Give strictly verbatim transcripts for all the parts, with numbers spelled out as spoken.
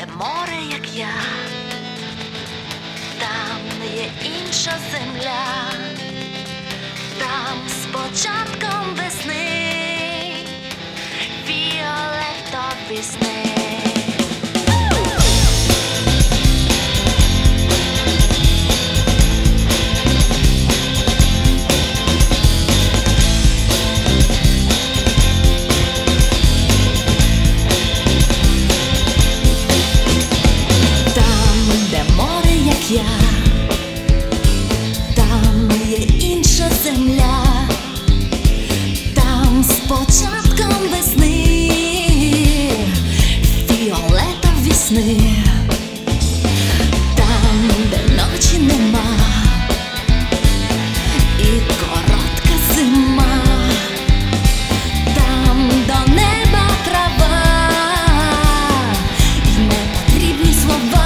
де море, як я, там є інша земля, там з початком весни, фіолетові сни. Я, там є інша земля, там з початком весни, фіолетові сни, там, де ночі нема і коротка зима, там до неба трава і непотрібні слова.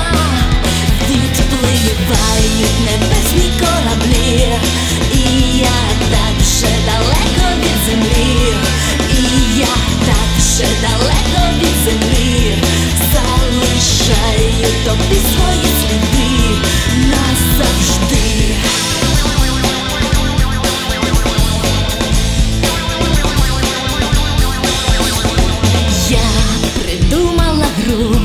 Відпливають небесні кораблі, і я так вже далеко від землі, і я так вже далеко від землі, залишаю тобі свої сліди назавжди. Я придумала гру,